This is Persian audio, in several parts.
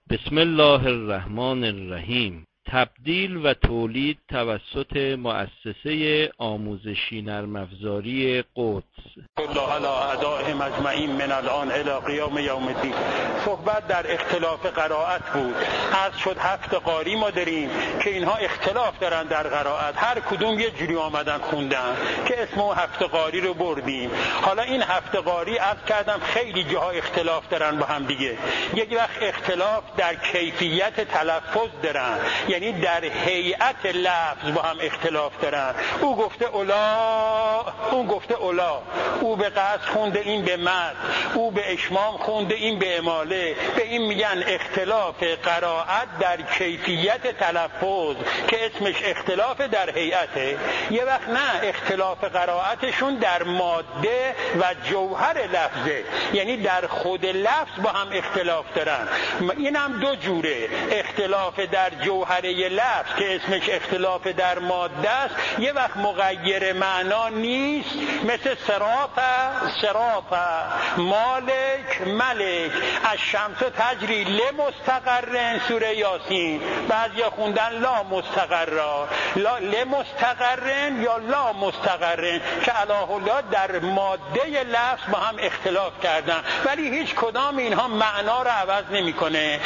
بسم الله الرحمن الرحیم. تبدیل و تولید توسط مؤسسه آموزشی نرم افزاری قدس. الله علی اعدائهم اجمعین من الان الی قیام یوم الدین. صحبت در اختلاف قرائت بود. از شد 7 قاری ما داریم که اینها اختلاف دارن در قرائت، هر کدوم یه جوری آمدن خوندن که اسم 7 قاری رو بردیم. حالا این 7 قاری از کردم خیلی جاها اختلاف دارن با هم دیگه. یک وقت اختلاف در کیفیت تلفظ دارن، یعنی در هیئت لفظ با هم اختلاف دارن. او گفته اولا، اون گفته اولا، او به قصد خونده، این به مد، او به اشمام خونده، این به اماله. به این میگن اختلاف قرائت در کیفیت تلفظ که اسمش اختلاف در هیئته. یه وقت نه، اختلاف قرائتشون در ماده و جوهر لفظه، یعنی در خود لفظ با هم اختلاف دارن. این هم دو جوره، اختلاف در جوهره لفظ که اسمش اختلاف در ماده است، یه وقت مغیر معنا نیست، مثل صراط، مالک، ملک، الشمس تجری لمستقرن، سوره یاسین. بعضیا خوندن لا مستقرا، لمستقرن یا لا مستقرن، که الله در ماده لفظ با هم اختلاف کردن، ولی هیچ کدام اینها معنا رو عوض نمیکنه.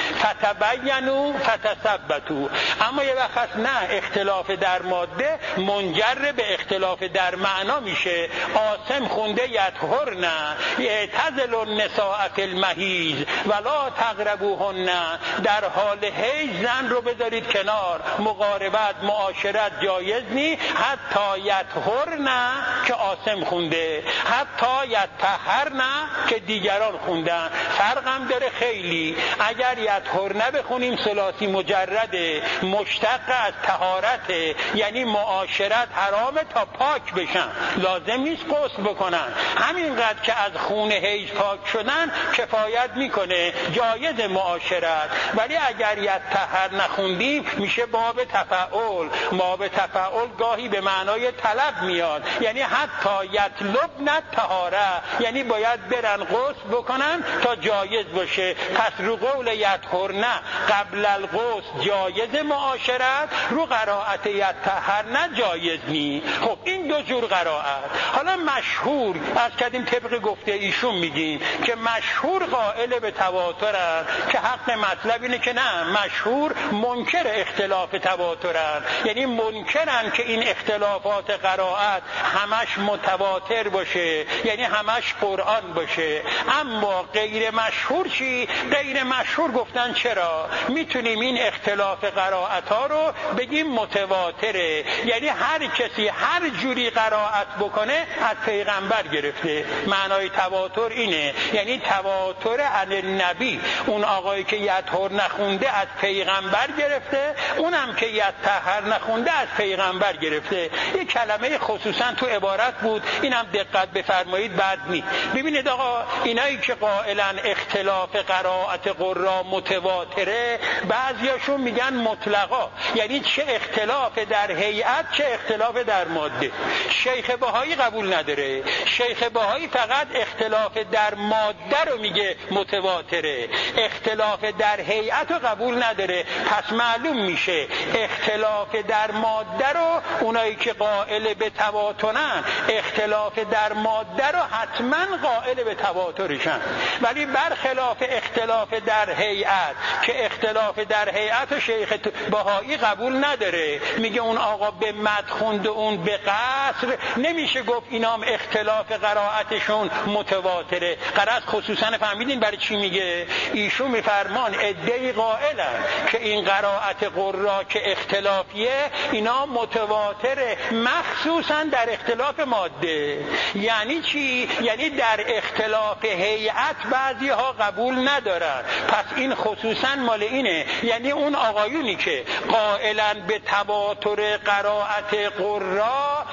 فتبینوا فتثبتوا. اما یه وقت نه، اختلاف در ماده منجر به اختلاف در معنا میشه. عاصم خونده یطهرن، اعتزلوا النساء فی المحیض ولا تقربوهن. در حال حیض زن رو بذارید کنار، مقاربت معاشرت جایز نی، حتی یطهرن که عاصم خونده، حتی یطهرن که دیگران خوندن. فرقم داره خیلی. اگر یطهرن بخونیم ثلاثی مجرده، مشتق از طهارت، یعنی معاشرت حرامه تا پاک بشن، لازم نیست غسل بکنن. همینقدر که از خون حیض پاک شدن کفایت میکنه، جایز معاشرت. ولی اگر یطهر نخوندیم میشه باب تفعول. باب تفعول گاهی به معنای طلب میاد، یعنی حتی یطلبن طهاره، یعنی باید برن غسل بکنن تا جایز باشه. پس رو قول یطهرن قبل الغسل جایز معاشرت، رو قرائت یطهرن جایز نی. خب این دو جور قرائت. حالا مشهور از کردیم طبق گفته ایشون میگیم که مشهور قائل به تواترن، که حق مطلب اینه که نه، مشهور منکر اختلاف تواترن، یعنی منکرن که این اختلافات قرائت همش متواتر باشه، یعنی همش قرآن باشه. اما غیر مشهور چی؟ غیر مشهور گفتن چرا میتونیم این اختلاف قرائت ها رو بگیم متواتره، یعنی هر کسی هر جوری قرائت بکنه از پیغمبر گرفته. معنای تواتر اینه، یعنی تواتر عن النبی. اون آقایی که یطهر نخونده از پیغمبر گرفته، اونم که یطهر نخونده از پیغمبر گرفته. یک کلمه خصوصا تو عبارت بود، اینم دقت بفرمایید بد نی. ببینید آقا، اینایی که قائلن اختلاف قرائت قرا متواتره، بعضیاشون میگن مطلقا، یعنی چه اختلاف در هیئت چه اختلاف در ماده. شیخ بهایی قبول نداره. شیخ بهایی فقط اختلاف در ماده رو میگه متواتره، اختلاف در هیئت رو قبول نداره. پس معلوم میشه اختلاف در ماده رو اونایی که قائل به تواترن، اختلاف در ماده رو حتما قائل به تواترشن. ولی برخلاف اختلاف در هیئت، که اختلاف در هیئت شیخ بهایی قبول نداره، میگه اون آقا به مد خوند و اون به قصر، نمیشه گفت اینام اختلاف قرائتشون متواتره. قرائت خصوصا فهمیدین برای چی میگه؟ ایشون میفرمان عده‌ای قائلن که این قرائت قرا که اختلافیه اینا متواتره، مخصوصا در اختلاف ماده. یعنی چی؟ یعنی در اختلاف هیئت بعضی ها قبول ندارن. پس این خصوصا مال اینه، یعنی اون آقایونی که قائلن به تواتر قرائت قرا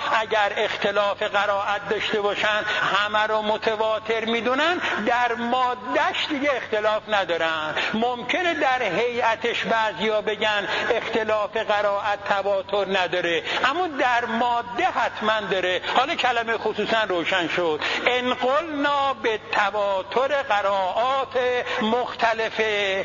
اگر اختلاف قرائت داشته باشن همه رو متواتر میدونن، در مادهش دیگه اختلاف ندارن. ممکنه در هیئتش بعضیا بگن اختلاف قرائت تواتر نداره، اما در ماده حتما داره. حالا کلمه خصوصا روشن شد. ان قلنا به تواتر قرائات مختلفه،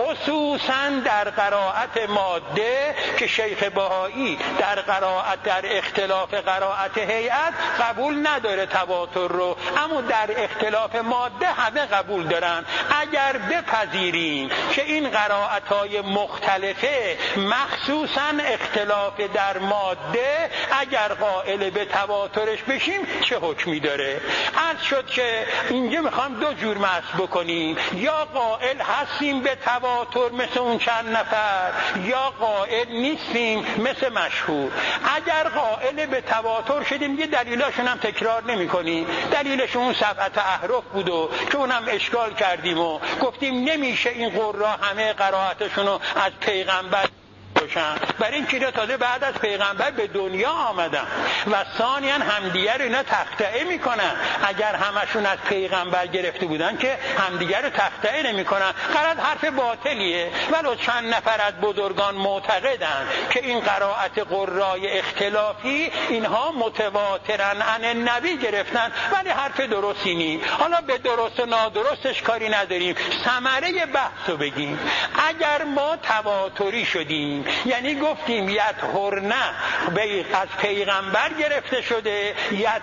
خصوصا در قرائت ماده که شیخ بهایی در قرائت در اختلاف قرائت هیئت قبول نداره تواتر رو، اما در اختلاف ماده همه قبول دارن. اگر بپذیریم که این قرائت‌های مختلفه مخصوصا اختلاف در ماده، اگر قائل به تواترش بشیم چه حکمی داره؟ عرض شد که اینجا میخوام دو جور مس بکنیم، یا قائل هستیم به تواتر مثل اون چند نفر، یا قائل نیستیم مثل مشهور. اگر قائل به تواتر شدیم یه دلیلاشون هم تکرار نمی کنیم. دلیلشون اون سبعت احرف بود و که اونم اشکال کردیم و گفتیم نمیشه این قرا همه قرائتشون رو از پیغمبر باشن، برای این که تازه بعد از پیغمبر به دنیا آمدن و ثانیاً همدیگر رو اینا تخطئه میکنن. اگر همشون از پیغمبر گرفته بودن که همدیگر رو تخطئه نمیکنن. قرائت حرف باطلیه، ولو چند نفر از بزرگان معتقدن که این قرائت قرای اختلافی اینها متواترن عن النبی گرفتن، ولی حرف درستی نیست. حالا به درست و نادرستش کاری نداریم، ثمره بحثو بگیم. اگر ما تواتری شدیم، یعنی گفتیم یطهرن از پیغمبر گرفته شده،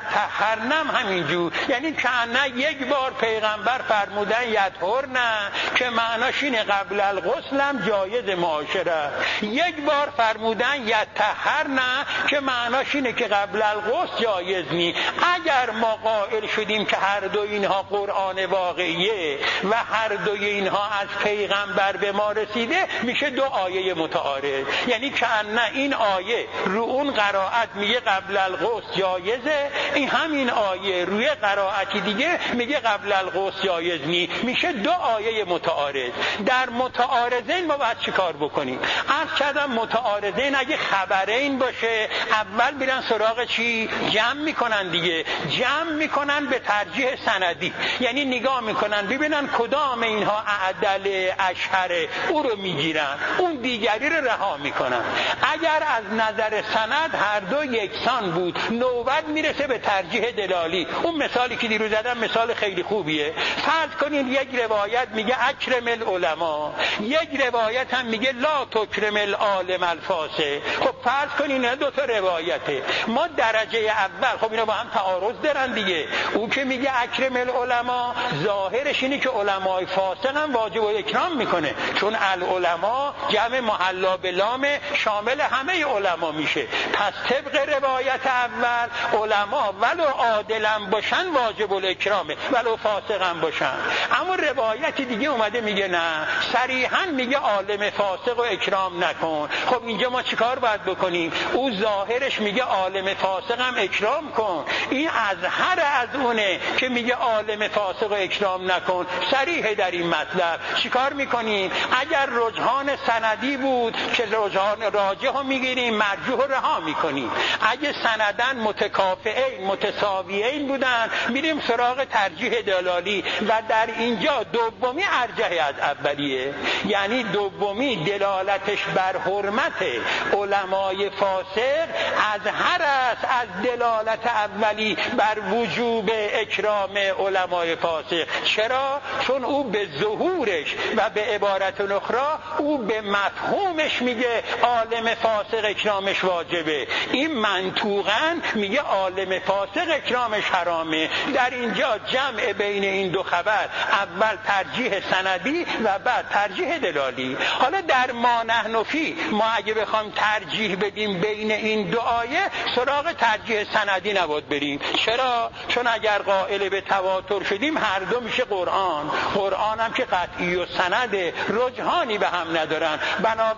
یطهرن همینجور، یعنی کأنه یک بار پیغمبر فرمودن یطهرن که معناش اینه قبل الغسل هم جایز معاشره، یک بار فرمودن یطهرن که معناش اینه که قبل الغسل جایز نی. اگر ما قائل شدیم که هر دو اینها قرآن واقعیه و هر دو اینها از پیغمبر به ما رسیده، میشه دو آیه متعارض. یعنی که نه این آیه رو اون قرائت میگه قبل الغسل جایزه، این همین آیه روی قرائتی دیگه میگه قبل الغسل جایز نی، میشه دو آیه متعارض. در متعارضین ما باید چی کار بکنیم؟ عرض کردم متعارضین اگه خبرین باشه اول میرن سراغ چی؟ جمع میکنن دیگه، جمع میکنن به ترجیح سندی، یعنی نگاه میکنن ببینن کدام اینها اعدل اشهره، او رو میگیرن، اون دیگری رو رها میکنن. اگر از نظر سند هر دو یکسان بود، نوبت میرسه به ترجیح دلالی. اون مثالی که دیروز زدم مثال خیلی خوبیه. فرض کنین یک روایت میگه اکرم العلماء، یک روایت هم میگه لا تکرم العالم الفاسق. خب فرض کنین دو تا روایته، ما درجه اول خب اینا با هم تعارض دارن دیگه. اون که میگه اکرم العلماء ظاهرش اینه که علمای فاسق هم واجب اکرام میکنه، چون العلماء جمع محلا بلام شامل همه علما میشه. پس طبق روایت اول علما ولو عادلم باشن واجب الاکرامه، ولو فاسقم باشن. اما روایت دیگه اومده میگه نه، صریحا میگه عالم فاسق و اکرام نکن. خب اینجا ما چیکار باید بکنیم؟ او ظاهرش میگه عالم فاسق هم اکرام کن، این اظهر از اونه که میگه عالم فاسق و اکرام نکن. صریح در این مطلب چیکار میکنیم؟ اگر رجحان سندی بود که رجحان راجح رو میگیریم، مرجوح رو رها میکنیم. اگه سندن متکافئین متساویین بودن میریم سراغ ترجیح دلالی و در اینجا دومی ارجح از اولیه، یعنی دومی دلالتش بر حرمت علمای فاسق اظهر است از دلالت اولی بر وجوب اکرام علمای فاسق. چرا؟ چون او به ظهورش و به عبارت اخرى او به مفهومش میگه عالم فاسق اکرامش واجبه، این منطوقاً میگه عالم فاسق اکرامش حرامه. در اینجا جمع بین این دو خبر، اول ترجیح سندی و بعد ترجیح دلالی. حالا در ما نحن فی، ما اگه بخوام ترجیح بدیم بین این دو آیه سراغ ترجیح سندی نباید بریم. چرا؟ چون اگر قائل به تواتر شدیم هر دو میشه قرآن هم که قطعی و سند رجحانی به هم ندارن، بنابراین باید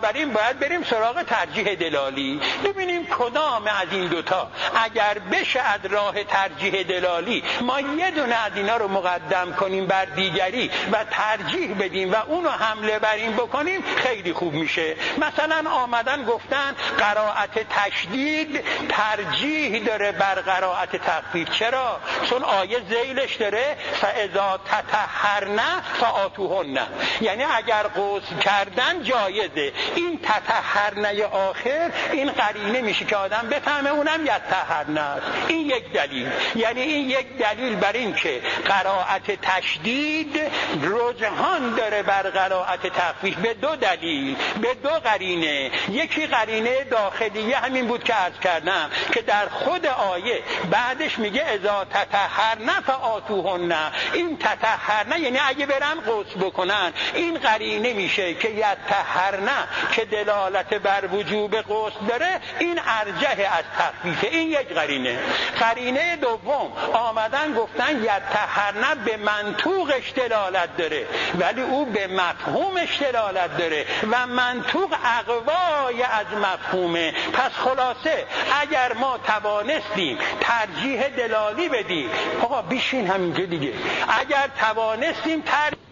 باید بریم سراغ ترجیح دلالی، ببینیم کدام از این دوتا اگر بشه از راه ترجیح دلالی ما یه دونه از اینا رو مقدم کنیم بر دیگری و ترجیح بدیم و اونو حمله بر این بکنیم خیلی خوب میشه. مثلا آمدن گفتن قرائت تشدید ترجیح داره بر قرائت تخفیف. چرا؟ چون آیه ذیلش داره فاذا تطهرن فآتوهن، یعنی اگر غسل کردن جایزه. این تطهرن آخر این قرینه میشه که آدم بفهمه اونم یطهرن است. این یک دلیل، یعنی این یک دلیل بر این که قرائت تشدید رجحان داره بر قرائت تخفیف به دو دلیل، به دو قرینه. یکی قرینه داخلیه همین بود که عرض کردم که در خود آیه بعدش میگه اذا تطهرن فآتوهن. این تطهرن یعنی اگه برن غسل بکنن، این قرینه میشه که یطهرن که دلالت بر وجوب غسل داره، این ارجح از تخفیف. این یک قرینه. قرینه دوم آمدن گفتن یطهرن به منطوقش دلالت داره ولی او به مفهومش دلالت داره و منطوق اقوای از مفهومه. پس خلاصه اگر ما توانستیم ترجیح دلالی بدیم، آقا بیشین همینجا دیگه، اگر توانستیم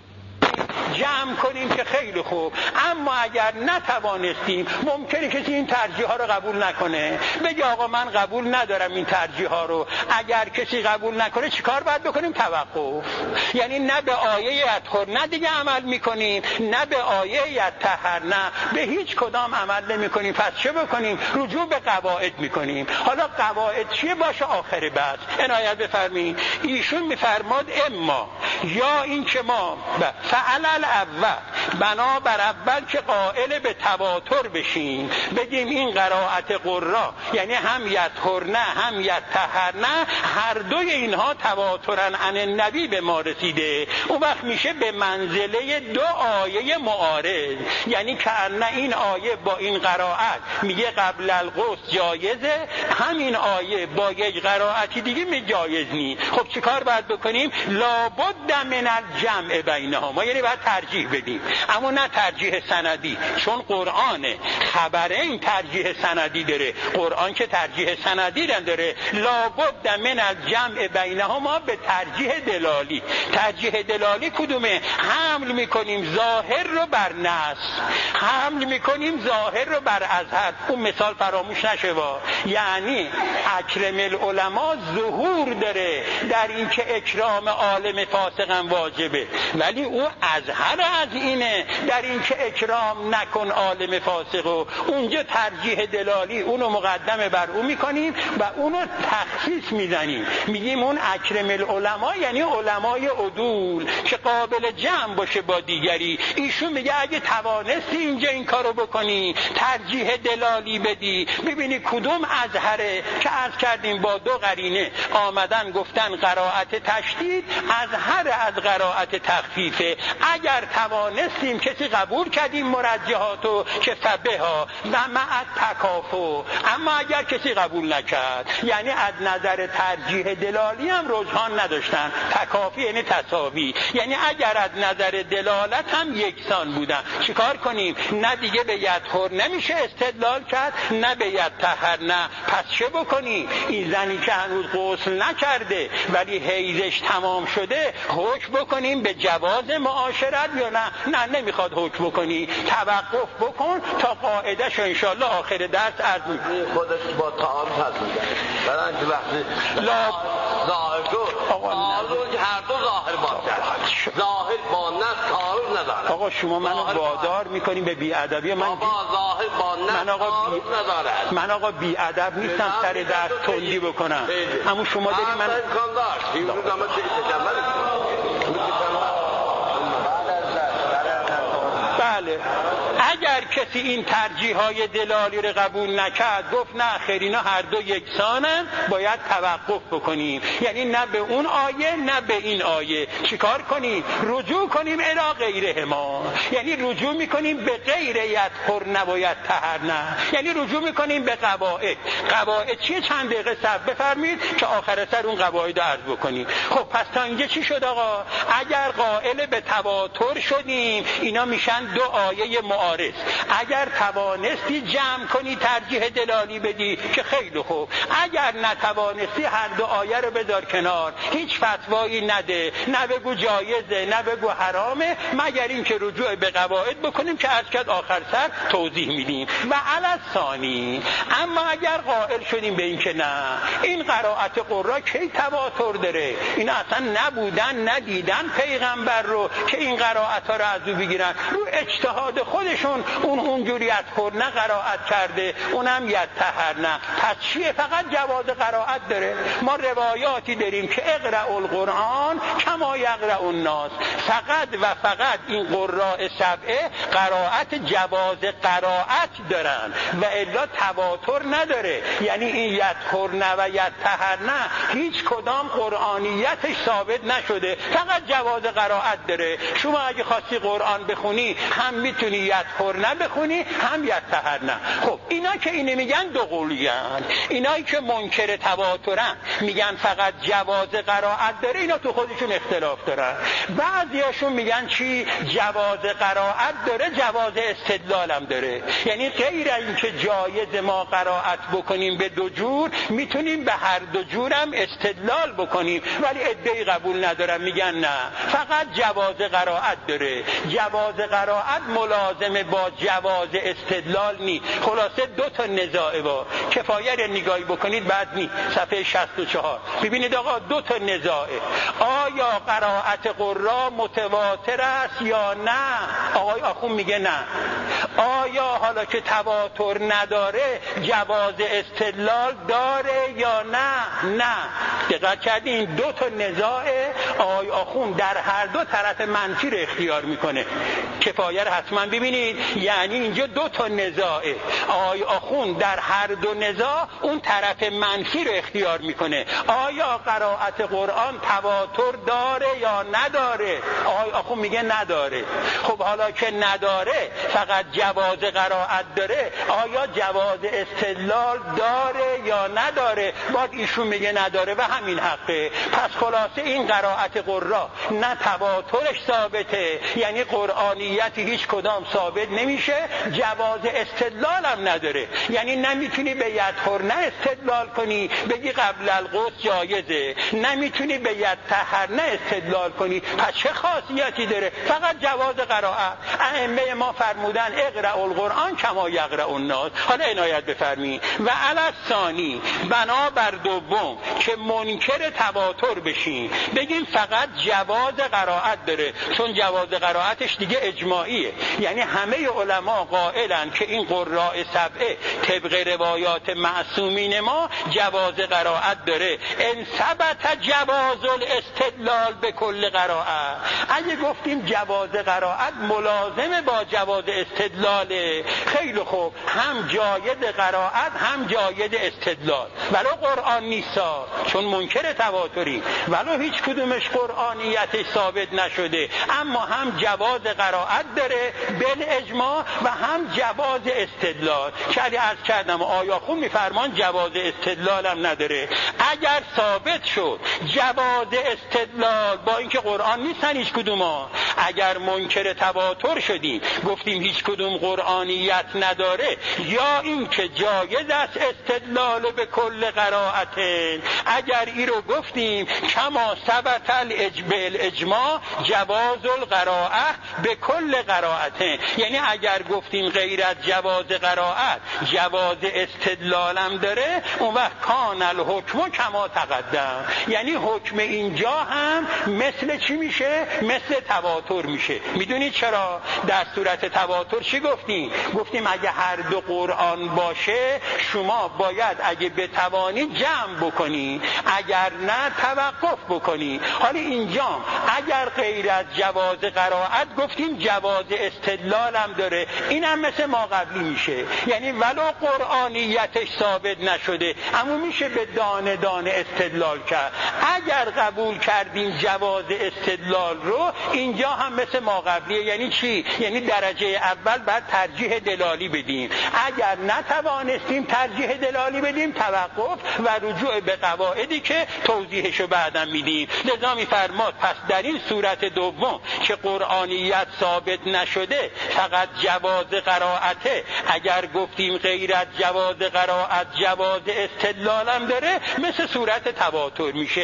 جمع کنیم که خیلی خوب. اما اگر نتوانستیم، ممکنه کسی این ترجیح ها رو قبول نکنه، بگه آقا من قبول ندارم این ترجیح ها رو. اگر کسی قبول نکنه چیکار باید بکنیم؟ توقف. یعنی نه به آیه یطهر نه دیگه عمل میکنیم، نه به آیه یطهر نه به هیچ کدام عمل نمیکنیم. پس چه بکنیم؟ رجوع به قواعد میکنیم. حالا قواعد چیه باشه آخر بحث عنایت بفرمایید. ایشون میفرماد اما یا این که ما فعل اول بنابر اول که قائل به تواتر بشیم، بگیم این قرائت قرا یعنی هم یطهرن هم یطهرن هر دوی اینها تواترن عن النبی به ما رسیده. اون وقت میشه به منزله دو آیه معارض، یعنی که این آیه با این قرائت میگه قبل الغسل جایزه، همین آیه با یک قرائتی دیگه می جایز نی. خب چیکار باید بکنیم؟ لابد من الجمع بینهما، یعنی باید ترجیح بدیم، اما نه ترجیح سندی، چون قرآن خبره این ترجیح سندی داره، قرآن که ترجیح سندی داره. لابد من الجمع بینهما به ترجیح دلالی. ترجیح دلالی کدومه؟ حمل میکنیم ظاهر رو بر نص، حمل میکنیم ظاهر رو بر اظهر. اون مثال فراموش نشه یعنی اکرم العلماء ظهور داره در این که اکرام عالم فاسقم واجبه، ولی او اظهر از اینه در این که اکرام نکن عالم فاسقو. اونجا ترجیح دلالی اونو مقدمه بر اون میکنیم و اونو تخصیص میزنیم، میگیم اون اکرم العلماء یعنی علمای عدول که قابل جمع باشه با دیگری. ایشون میگه اگه توانستی اینجا این کارو بکنی ترجیح دلالی بدی، ببینی کدوم اظهره که عرض کردیم با دو قرینه آمدن گفتن قرائت تشدید اظهر از قرائت تخفیفه. اگر توانستیم کسی قبول کردیم مرجحاتو که فبها و مع تکافو، اما اگر کسی قبول نکرد یعنی از نظر ترجیح دلالی هم رجحان نداشتن. تکافی یعنی تساوی، یعنی اگر از نظر دلالت هم یکسان بودن. چیکار کنیم؟ نه دیگه به یطهر نمیشه استدلال کرد نه به یطهر نه. پس چه بکنیم؟ این زنی که هنوز غسل نکرده ولی حیضش تمام شده حکم بکنیم به جواز معاشرت یا نه نمیخواد حکم بکنی، توقف بکن تا قاعدهش انشالله آخر درس عرض میکنیم. خودش با تعارض هست میگن برای اینکه وقتی ظاهر شد هر دو ظاهر باشه، ظاهر با نص تعارض نداره. آقا شما منو وادار میکنیم به بی‌ادبی. من ظاهر با نص تعارض نداره. من آقا بی‌ادب نیستم سر درس تندی بکنم، اما شما دارید من امکان داشت این روز بله. اگر کسی این ترجیحات دلالی رو قبول نکرد، گفت نه خیر اینا هر دو یکسانن، باید توقف بکنیم، یعنی نه به اون آیه نه به این آیه. چیکار کنیم؟ رجوع کنیم الی غیرهما، یعنی رجوع میکنیم به غیر یطهر نباید طهر نه، یعنی رجوع میکنیم به قواعد. قواعد چیه؟ چند دقیقه صبر بفرمایید که آخر سر اون قواعد رو عرض بکنیم. خب پس تا اینجا چی شد آقا؟ اگر قائل به تواتر شدیم اینا میشن دو آیه معارض عارض. اگر توانستی جمع کنی ترجیح دلالی بدی که خیلی خوب، اگر نتوانستی هر دو آیه رو بذار کنار، هیچ فتوایی نده، نه بگو جایزه نه بگو حرامه، مگر اینکه رجوع به قواعد بکنیم که از کد آخر سر توضیح میدیم. و علی ثانی، اما اگر قائل شدیم به این که نه این قرائت قرا کی تواتر داره، اینا اصلا نبودن ندیدن پیغمبر رو که این قرائت ها رو از او بگیرن، رو اجتهاد خودشون اونجوری نه قرائت کرده، اونم یتطهرن. پس چیه؟ فقط جواز قرائت داره. ما روایاتی داریم که اقرأ القرآن کما یقرأ الناس، فقط و فقط این قراء سبعه قرائت جواز قرائت دارن و الا تواتر نداره. یعنی این یدخرن و یتطهرن هیچ کدام قرآنیتش ثابت نشده، فقط جواز قرائت داره. شما اگه خواستی قرآن بخونی هم میتونی یدخرن بخونی هم یتطهرن. خب اینا که اینو میگن دو قولیان، اینایی که منکر تواترن میگن فقط جواز قرائت داره، اینا تو خودشون اختلاف دارن. بعضیاشون میگن چی؟ جواز قرائت داره جواز استدلال هم داره، یعنی غیر اینکه جایز ما قرائت بکنیم به دو جور، میتونیم به هر دو جورم استدلال بکنیم. ولی عده‌ای قبول ندارن، میگن نه فقط جواز قرائت داره. جواز قرائت ملازمه با جواز استدلال نی. خلاصه دو تا نزاعه با کفایت نگاهی بکنید بعد نی صفحه 64 ببینید آقا دو تا نزاعه. آیا قرائت قرا متواتر است یا نه؟ آقای آخون میگه نه. آیا حالا که تواتر نداره جواز استدلال داره یا نه؟ نه. دقت کردین دو تا نزاعه. آقای آخون در هر دو طرف منفی رو اختیار میکنه. کفایه رو حتما ببینید، یعنی اینجا دو تا نزاعه. آقای آخون در هر دو نزاع اون طرف منفی رو اختیار میکنه. آیا قرائت قرآن تواتر داره یا نداره؟ آقای آخون میگه نداره. خب حالا که نداره فقط جواز قرائت داره، آیا جواز استدلال داره یا نداره؟ باید ایشون میگه نداره و همین حقه. پس خلاصه این قرائت قرآن نه تواترش ثابته، یعنی قرآنیت هیچ کدام ثابت نمیشه، جواز استدلال هم نداره. یعنی نمیتونی به یدخرن استدلال کنی بگی قبل الغسل جایزه، نمیتونی به یتطهرن استدلال کنی. پس چه خاصیتی داره؟ فقط جواز قرائت. ائمه ما فرمودن اقرأ القرآن کما یقرأ الناس. حالا عنایت بفرمایید. و علی الثانی، بنابر دوم که منکر تواتر بشین بگیم فقط جواز قرائت داره، چون جواز قرائتش دیگه اجماعیه، یعنی همه علما قائلن که این قراء سبعه طبق روایات معصومین ما جواز قرائت داره. ان ثبت جواز الاستدلال به کل قرائت، اگه گفتیم جواز قرائت ملازمه با جواز استدلاله، خیلی خوب، هم جایز قرائت هم جایز استدلال. ولو قرآن نیستا، چون منکر تواتری، ولو هیچ کدومش قرآنیتش ثابت نشده، اما هم جواز قرائت داره بالاجماع و هم جواز استدلال. که عرض کردم آیا خون میفرمان جواز استدلال هم نداره. اگر ثابت شد جواز استدلال با اینکه قرآن نیستن هیچ کدوم ها، اگر منکر تواتر شدیم گفتیم هیچ کدوم قرآنیت نداره، یا اینکه جایز است استدلال به کل قرائت، اگر ای رو گفتیم کما ثبت الاجماع جواز القراءه به کل قرائت، یعنی اگر گفتیم غیر از جواز قرائت جواز استدلالم داره، اون وقت کان الحکم کما تقدم، یعنی حکم اینجا هم مثل چی میشه؟ مثل تواتر میشه. میدونید چرا؟ در صورت تواتر چی گفتیم؟ گفتیم اگه هر دو قرآن باشه شما باید اگه بتوانی جمع بکنی، اگر نه توقف بکنی. حالا اینجا اگر غیر از جواز قرائت گفتیم جواز استدلال هم داره، این هم مثل ما قبلی میشه، یعنی ولو قرآنیتش ثابت نشده اما میشه به دانه دانه استدلال کرد. اگر قبول کردیم جواز استدلال رو، اینجا هم مثل ما قبلیه. یعنی چی؟ یعنی درجه اول بعد ترجیح دلالی بدیم، اگر نتوانستیم ترجیح دلالی بدیم توقف و رجوع به قواعدی که توضیحشو بعداً میدیم. لذا میفرماد پس در این صورت دوم که قرآنیت ثابت ثابت نشده فقط جواز قرائته، اگر گفتیم غیر از جواز قرائت جواز استدلال هم داره مثل صورت تواتر میشه.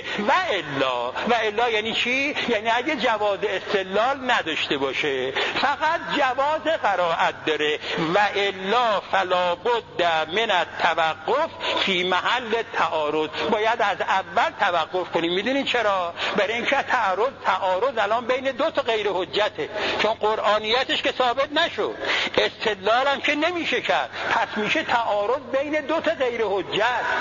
و الا یعنی چی؟ یعنی اگه جواز استدلال نداشته باشه فقط جواز قرائت داره. و الا فلا بد من التوقف فی محل تعارض، باید از اول توقف کنیم. میدونین چرا؟ برای اینکه تعارض الان بین دو تا غیر حجته، چون قرآنیتش که ثابت نشد، استدلال هم که نمیشه کرد، پس میشه تعارض بین دو تا غیر حجت.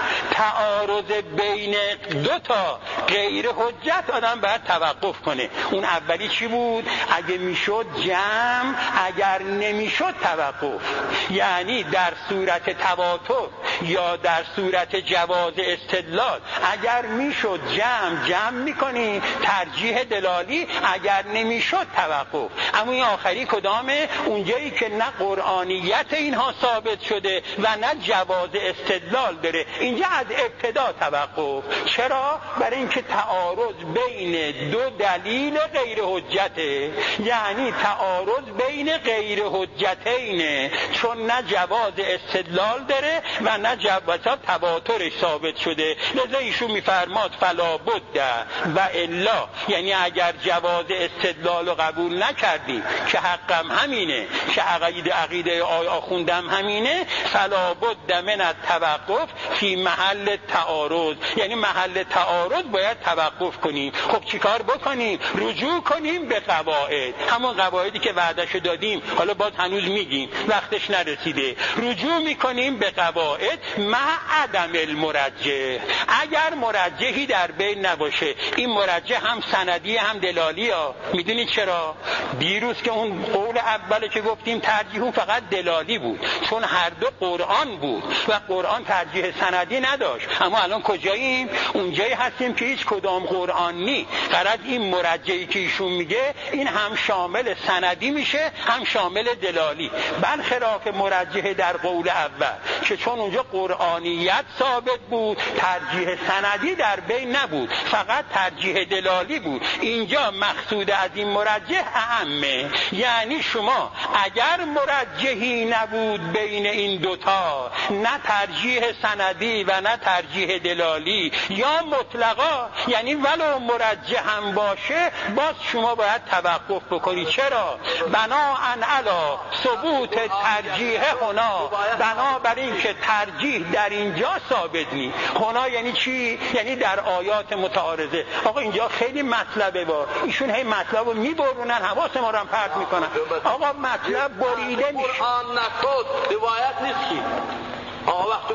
تعارض بین دو تا غیر حجت آدم باید توقف کنه. اون اولی چی بود؟ اگه میشد جمع، اگر نمیشد توقف. یعنی در صورت تواتر یا در صورت جواز استدلال اگر میشد جمع میکنی، ترجیح دلالی، اگر نمیشد توقف. اما این آخری کدامه؟ اونجایی که نه قرآنیت اینها ثابت شده و نه جواز استدلال داره، اینجا از ابتدا توقف. چرا؟ برای اینکه تعارض بین دو دلیل غیر حجته، یعنی تعارض بین غیر حجتینه، چون نه جواز استدلال داره و نه جواز تواترش ثابت شده. لذا ایشون میفرماد فلا بد و الا، یعنی اگر جواز استدلال رو قبول نکردی که حقم همینه، که عقیده آخوندم همینه، فلا بد من التوقف فی محل تعارض، یعنی محل تعارض باید توقف کنیم. خب چیکار بکنیم؟ رجوع کنیم به قواعد، همون قواعدی که وعدهشو دادیم، حالا باز هنوز میگیم وقتش نرسیده. رجوع میکنیم به قواعد مع عدم المرجح، اگر مرجحی در بین نباشه. این مرجح هم سندی هم دلالی ها. میدونید چرا؟ دیروز که اون قول اوله که گفتیم ترجیح اون فقط دلالی بود، چون هر دو قرآن بود و قرآن ترجیح سندی نداشت. اما الان کجاییم؟ اونجایی هستیم که هیچ کدام قرآن نی. قرار این مرجحی که ایشون میگه این هم شامل سندی میشه هم شامل دلالی، برخلاف مرجح در قول اول که چون اونجا قرآنیت ثابت بود ترجیح سندی در بین نبود، فقط ترجیح دلالی بود. اینجا مقصود از این مرجح اعمه، یعنی شما اگر مرجحی نبود بین این دوتا، نه ترجیح سندی و نه ترجیح دلالی، یا مطلقا، یعنی ولو مرجح هم باشه باز شما باید توقف بکنی. چرا؟ بناءً علی ثبوت ترجیح هنا، بنابراین که ترجیح در اینجا ثابت نی. هنا یعنی چی؟ یعنی در آیات متعارضه. آقا اینجا خیلی مطلبه، با ایشون هی مطلب رو میبرونن، حواس ما رو هم پرت میکنن. آقا مطلب بریده میشه. قرآن نکد روایت نیست کی؟ آقا وقتی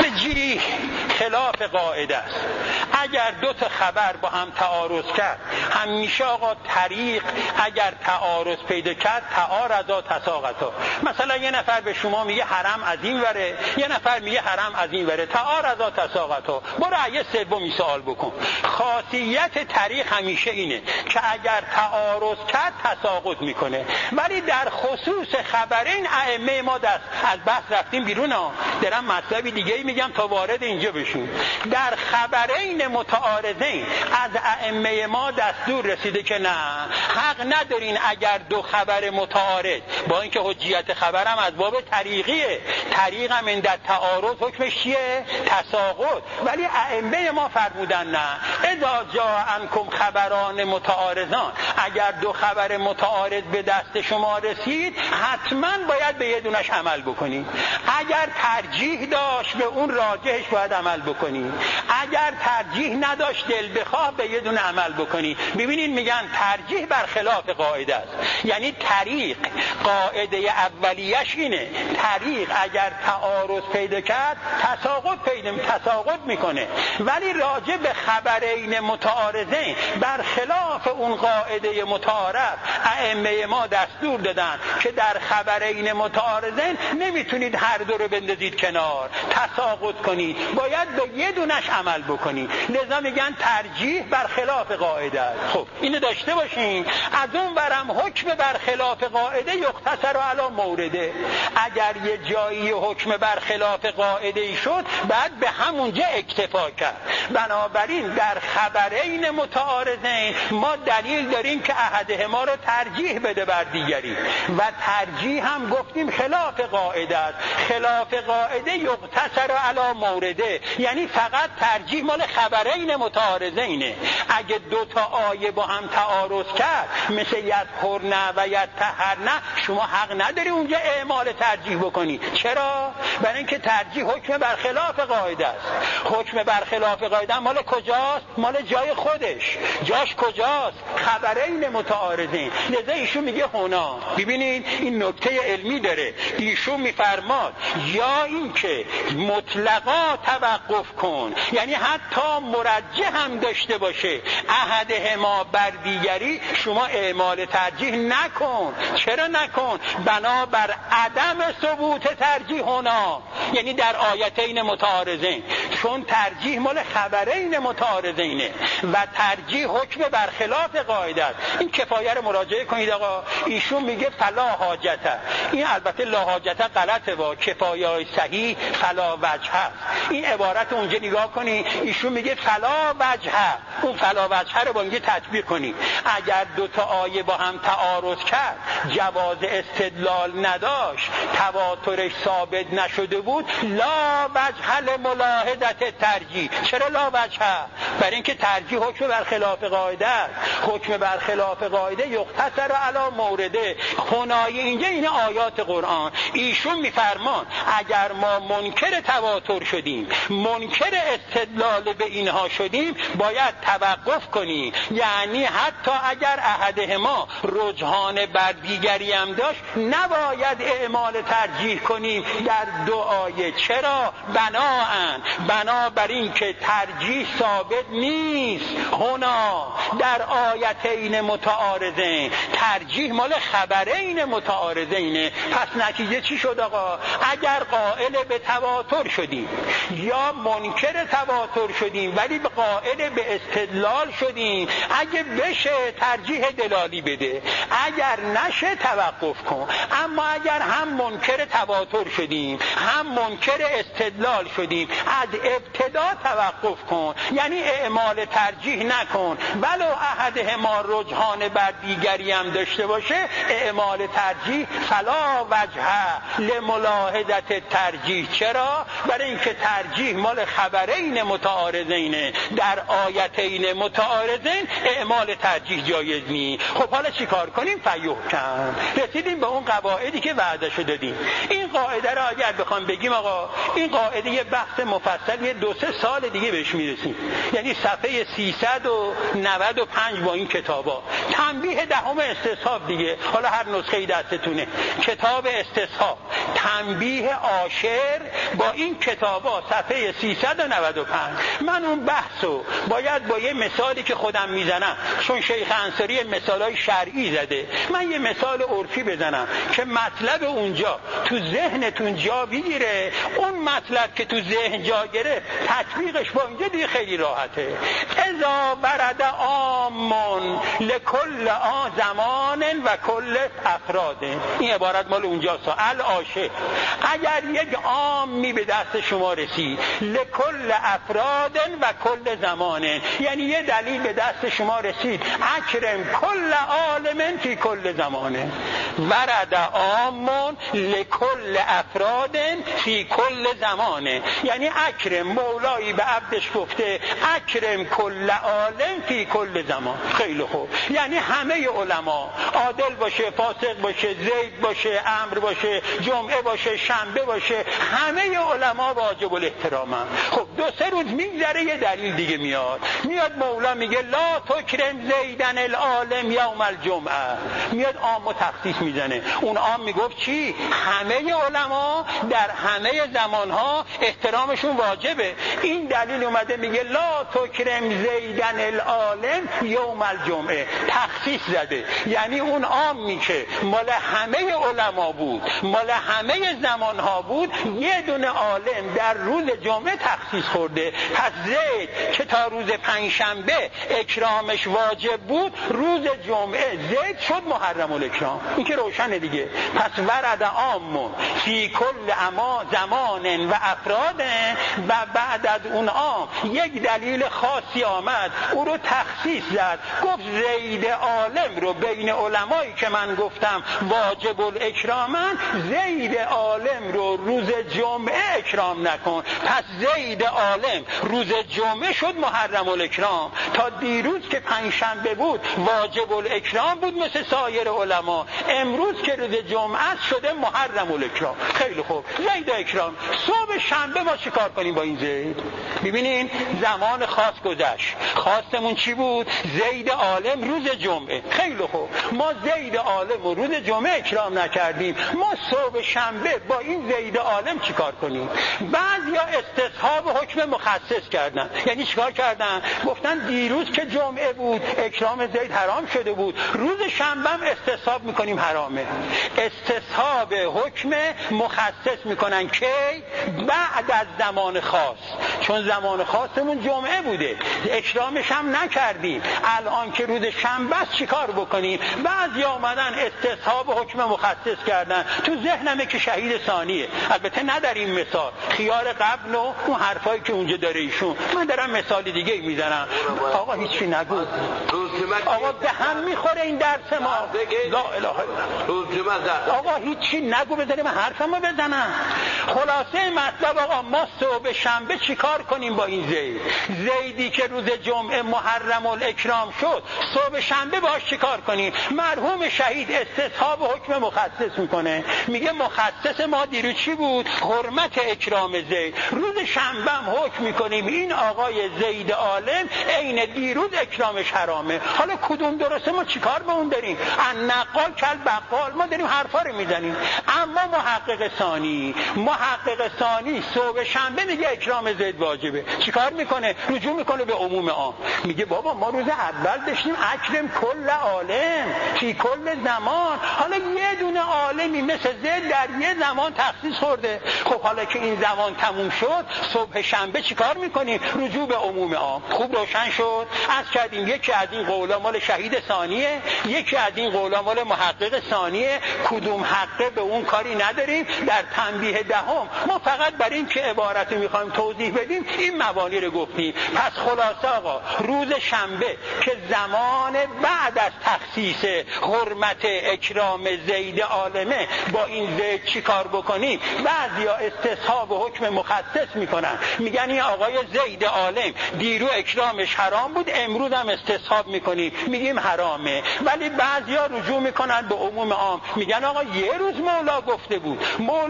جی خلاف قاعده است. اگر دو تا خبر با هم تعارض کرد، همیشه آقا طریق اگر تعارض پیدا کرد تعارضا تساقطا. مثلا یه نفر به شما میگه حرم از این وره، یه نفر میگه حرم از این وره، تعارضا تساقطا. برو یه سومی سوال بکن. خاصیت طریق همیشه اینه که اگر تعارض کرد تساقط میکنه. ولی در خصوص خبرین ائمه ما دست از بحث رفتیم بیرون ها، دارم مطلبی دیگه میگم تا وارد اینجا بشون. در خبرین متعارضین از ائمه ما دستور رسیده که نه، حق ندارین اگر دو خبر متعارض، با اینکه حجیت خبرم از باب طریقیه، طریق هم این در تعارض حکمش چیه؟ تساقط. ولی ائمه ما فرمودن نه، اذا جاء عنکم خبران متعارضان، اگر دو خبر متعارض به دست شما رسید حتما باید به یه دونش عمل بکنید. اگر ترجیح داشت به اون راجحش باید عمل بکنی، اگر ترجیح نداشت دل بخواه به یه دونه عمل بکنی. ببینید میگن ترجیح برخلاف قاعده است، یعنی طریق قاعده اولیش اینه، طریق اگر تعارض پیدا کرد تساقط میکنه. ولی راجع به خبرین متعارضین برخلاف اون قاعده متعارف ائمه ما دستور دادن که در خبرین متعارضین نمیتونید هر دو رو بندازید کنار، تساقط کنید، باید به یه دونش عمل بکنید. لذا میگن ترجیح برخلاف قاعده است. خب اینو داشته باشین. از اون برم حکم برخلاف قاعده یقتصر علی مورده. اگر یه جایی حکم برخلاف قاعده ای شد بعد به همونجا اکتفا کرد. بنابراین در خبرین متعارضین ما دلیل داریم که احدهما رو ترجیح بده بر دیگری و ترجیح هم گفتیم خلاف قاعده است. خلاف قاعده یقتصر علی مورده، یعنی فقط ترجیح مال خبرین متعارضینه. اگه دو تا آیه با هم تعارض کرد مثل یطهرن و یطهرن، شما حق نداری اونجا اعمال ترجیح بکنی. چرا؟ برای اینکه ترجیح حکم برخلاف قاعده است. حکم برخلاف قاعده مال کجاست؟ مال جای خودش. جاش کجاست؟ خبرین متعارضین. لذا ایشون میگه هنا. ببینید این نکته علمی داره. ایشون میفرماد یا این که مطلقا توقف کن، یعنی حتی مرجح هم داشته باشه احدهما بر دیگری، شما اعمال ترجیح نکن. چرا نکن؟ بنابر عدم ثبوت ترجیح هنا، یعنی در آیتین متعارضین، چون ترجیح مال خبرین متعارضینه و ترجیح حکم برخلاف قاعده است. این کفایه رو مراجعه کنید آقا. ایشون میگه فلا حاجته. این البته لا حاجته غلطه، با کفایه صحیح فلا وجهه. این عبارت اونجا نگاه کنی، ایشون میگه فلا وجهه. اون فلا وجهه رو با اینجا تطبیق کنی. اگر دو تا آیه با هم تعارض کرد، جواز استدلال نداشت، تواترش ثابت نشده بود، لا وجه لملاحظه ترجیح. چرا لا وجه؟ برای اینکه ترجیح حکم برخلاف قاعده است. حکم برخلاف قاعده یقتصر علی مورده. هنای اینجا این آیات قرآن. ایشون میفرمان اگر ما منکر تواتر شدیم، منکر استدلال به اینها شدیم، باید توقف کنیم. یعنی حتی اگر احدهما رجحان بر دیگری هم داشت، نباید اعمال ترجیح کنیم در دو آیه. چرا؟ بنابراین که ترجیح ثابت نیست. هنا در آیتین متعارضین ترجیح مال خبرین متعارضینه. پس نتیجه چی شد آقا؟ اگر قائل به تواتر شدیم یا منکر تواتر شدیم ولی قائل به استدلال شدیم، اگه بشه ترجیح دلالی بده، اگر نشه توقف کن. اما اگر هم منکر تواتر شدیم هم منکر استدلال شدیم، از ابتدا توقف کن، یعنی اعمال ترجیح نکن. ولو احدهما رجحان بر دیگری هم داشته باشه، اعمال ترجیح فلا وجه لملاحظه ترجیح. چرا؟ برای اینکه ترجیح مال خبرین متعارضینه. در آیتین متعارضین اعمال ترجیح جایز نیست. خب حالا چی کار کنیم؟ فیحکم. رسیدیم به اون قواعدی که وعده‌شو دادیم. این قاعده را اگر بخوام بگیم آقا، این قاعده یه بحث مفصل، یه 2-3 سال دیگه بهش میرسیم. یعنی صفحه 395 با این کتابا. تنبیه دهم استصحاب دیگه. حالا هر نسخه‌ای دستتونه. کتاب استصحاب، تنبیه عاشر با این کتابا، صفحه 395. من اون بحثو باید با یه مثالی که خودم میزنم، چون شیخ انصاری مثالای شرعی زده، من یه مثال عرفی بزنم که مطلب اونجا تو ذهنتون جا بگیره. اون مطلب که تو ذهن جا گرفت، تطبیقش با اینجا دیگه خیلی راحته. اذا برد عامون لکل زمان و کل افراد. این عبارت مال اونجاست. العاشق، اگر یک عامی به دست شما رسید، لکل افراد و کل زمان، یعنی یه دلیل به دست شما رسید، اکرم کل عالم فی کل زمان. ورد عامون لکل افراد فی کل زمان، یعنی اکرم، مولایی به عبدش گفته اکرم کل عالم فی کل زمان. خیلی خوب، یعنی همه علما، عادل باشه، فاسق باشه، زید باشه، امر باشه، جمعه باشه، شنبه باشه، همه علما واجب الاحترام. خب 2-3 روز میگذره، یه دلیل دیگه میاد مولا میگه لا تکرم زیدن العالم یوم الجمعه. میاد عام و تخصیص میزنه. اون عام میگفت چی؟ همه علما در همه زمانها احترامشون واجبه. این دلیل اومده میگه لا تکرم زیدن العالم یوم الجمعه تخصیص زده، یعنی اون عامی که مال همه علما بود، مال همه زمانها بود، یه دونه عالم در روز جمعه تخصیص خورده. پس زید که تا روز پنجشنبه اکرامش واجب بود، روز جمعه زید شد محرم الاکرام. این که روشنه دیگه. پس ورد عام فی کل زمان و افراد و بعد از اون عام یک دلیل خاصی آمد او رو تخصیص زد، گفت زید عالم رو بین علمایی که من گفتم واجب الاکرامن، زید عالم رو روز جمعه اکرام نکن. پس زید عالم روز جمعه شد محرم الاکرام. تا دیروز که پنجشنبه بود واجب الاکرام بود مثل سایر علما، امروز که روز جمعه شده محرم الاکرام. خیلی خوب، زید اکرام. صبح شنبه ما چیکار کنیم با این زید؟ ببینین زمان خاص گذشت، خواستمون چی بود؟ زید عالم روز جمعه. خیلی خوب، ما زید عالم و روز جمعه اکرام نکردیم، ما صبح شنبه با این زید عالم چیکار کنیم؟ بعضیا استصحاب حکم مخصص کردن. یعنی چیکار کردن؟ گفتن دیروز که جمعه بود اکرام زید حرام شده بود، روز شنبه هم استصحاب میکنیم حرامه. استصحاب حکم مخصص میکنن کی؟ بعد از زمان خاص. چون زمان خاصمون جمعه بوده اکرامش هم نکردیم، الان که روز شنبه است چیکار بکنیم؟ بعضی آمدن استصحاب حکم مخصص کردن. تو ذهنمه که شهید ثانیه، البته نداریم مثال خیار قبل و اون حرفایی که اونجا داره ایشون، من دارم مثال دیگه میزنم. آقا هیچی نگو، آقا به هم میخوره این درس ما. لا اله الا آقا هیچی نگو، بذاریم حرفمو بزنم. خلاصه مطلب آقا ما صبح شنبه چیکار کنیم با این زید؟ زیدی که روز جمعه محرم الاکرام شد، صبح شنبه باش چیکار کنیم؟ مرحوم شهید استصحاب حکم مخصص میکنه، میگه مخصص ما دیروز چی بود؟ حرمت اکرام زید. روز شنبه هم حکم میکنیم این آقای زید عالم عین دیروز اکرامش حرامه. حالا کدوم درسته؟ ما چیکار به اون داریم؟ النقال کل بقال، ما داریم حرفا رو میزنیم. اما محقق ثانی صبح شنبه میگه اکرام زید واجبه، چیکار میکنه؟ رجوع میکنه به عموم عام، میگه بابا ما روز اول داشتیم اکرم کل عالم فی کل زمان، حالا یه دونه عالمی مثل زید در یه زمان تخصیص خورده. خب حالا که این زمان تموم شد صبح شنبه چیکار میکنیم؟ رجوع به عموم عام. خوب روشن شد. از کردیم یکی از این قولا مال شهید ثانیه، یکی از این قولا مال محقق ثانیه، کدوم حقه به اون کاری نداریم. در تنبیه دهم ما فقط برای این که عبارت میخوایم توضیح بدیم این مبانی رو گفتیم. پس خلاصه آقا روز شنبه که زمان بعد از تخصیص حرمت اکرام زید عالمه، با این زید چی کار بکنیم؟ بعضیا استصحاب حکم مخصص میکنن، میگن این آقای زید عالم دیرو اکرامش حرام بود، امروز هم استصحاب میکنیم میگیم حرامه. ولی بعضیا رجوع میکنن به عموم عام، میگن آقا یه روز مولا گفته بود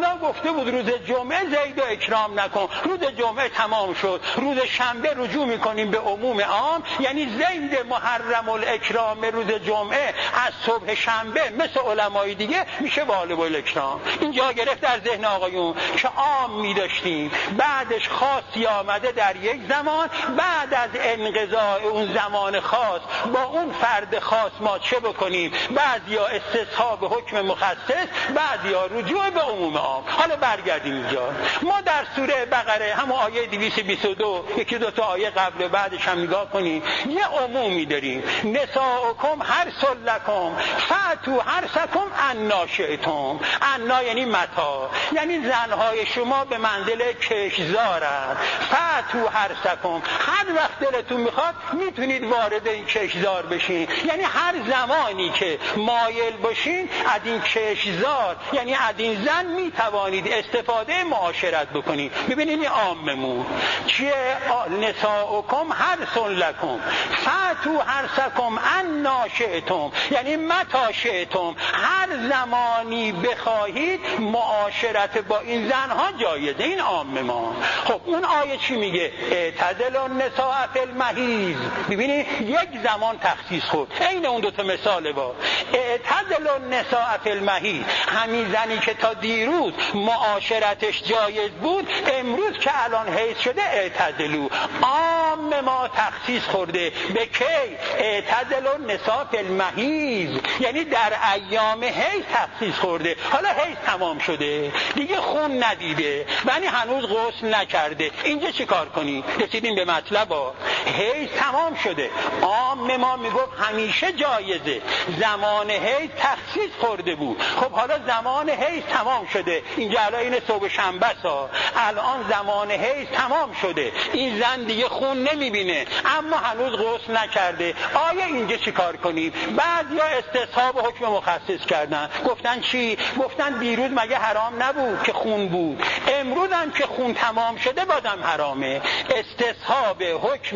روز جمعه زید اکرام نکن، روز جمعه تمام شد، روز شنبه رجوع میکنیم به عموم عام، یعنی زید محرم الاکرام روز جمعه از صبح شنبه مثل علمای دیگه میشه واجب الاکرام. اینجا گرفت در ذهن آقایون که عام میداشتیم، بعدش خاصی آمده در یک زمان، بعد از انقضاء اون زمان خاص با اون فرد خاص ما چه بکنیم؟ بعضیا استصحاب حکم مخصص، بعضیا رجوع به عموم عام. حالا برگردیم اینجا، ما در سوره بقره همون آیه 222 یکی دو تا آیه قبل و بعدش هم نگاه کنیم، یه عمومی داریم: نساؤکم حرث لکم فأتوا حرثکم انا شئتم. انا یعنی متا، یعنی زنهای شما به منزل کشزارند. فأتوا حرثکم، هر وقت دلتون میخواد میتونید وارد این کشزار بشین، یعنی هر زمانی که مایل باشین از این کشزار یعنی از این زن میتوانید استفاده معاشرت بکنید. ببینید این عاممون چیه؟ نساؤکم حرث لکم فأتوا حرثکم انا شئتم، یعنی متی شئتم، هر زمانی بخواهید معاشرت با این زنها جایزه. این عام ما. خب اون آیه چی میگه؟ اعتزلوا النساء فی المحیض. ببینید یک زمان تخصیص خود، این اون دو تا مثاله با اعتزلوا النساء فی المحیض، همین زنی که تا دیروز معاشرتش جایز بود امروز که الان حیض شده اعتزلوا. عام ما تخصیص خورده. به کی؟ اعتزل النساء فی المحیض، یعنی در ایام حیض تخصیص خورده. حالا حیض تمام شده دیگه، خون ندیده ولی هنوز غسل نکرده، اینجا چی کار کنی؟ رسیدیم به مطلب ها. حیض تمام شده، عام ما میگفت همیشه جایزه، زمان حیض تخصیص خورده بود. خب حالا زمان حیض تمام شده، اینجا الان این صبح شنبه ها، الان زمان حیض تمام شده، این زن دیگه خون نمیبینه اما هنوز غسل نکرده. آیا اینجا چی کار کنیم؟ بعضیا استصحاب حکم مخصص کردن، گفتن چی؟ گفتن دیروز مگه حرام نبود که خون بود، امروز هم که خون تمام شده بازم حرامه. استصحاب حکم